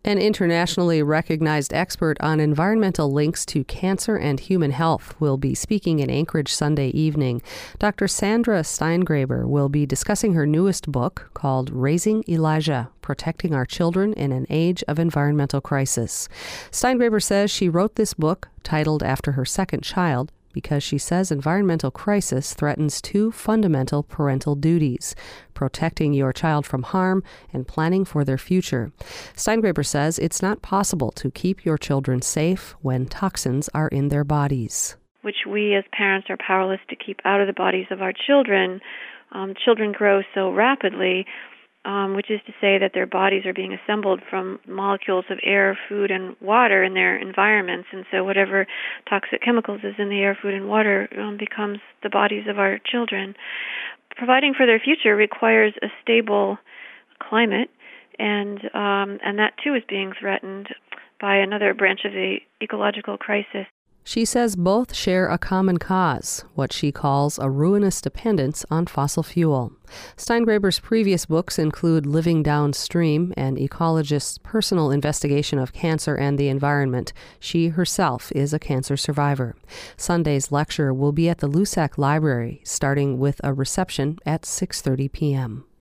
An internationally recognized expert on environmental links to cancer and human health will be speaking in Anchorage Sunday evening. Dr. Sandra Steingraber will be discussing her newest book called Raising Elijah: Protecting Our Children in an Age of Environmental Crisis. Steingraber says she wrote this book, titled after her second child, because she says environmental crisis threatens two fundamental parental duties: protecting your child from harm and planning for their future. Steingraber says it's not possible to keep your children safe when toxins are in their bodies, which we as parents are powerless to keep out of the bodies of our children. Children grow so rapidly, which is to say that their bodies are being assembled from molecules of air, food, and water in their environments. And so whatever toxic chemicals is in the air, food, and water becomes the bodies of our children. Providing for their future requires a stable climate, and that too is being threatened by another branch of the ecological crisis. She says both share a common cause, what she calls a ruinous dependence on fossil fuel. Steingraber's previous books include Living Downstream, an ecologist's personal investigation of cancer and the environment. She herself is a cancer survivor. Sunday's lecture will be at the Lusac Library, starting with a reception at 6:30 p.m.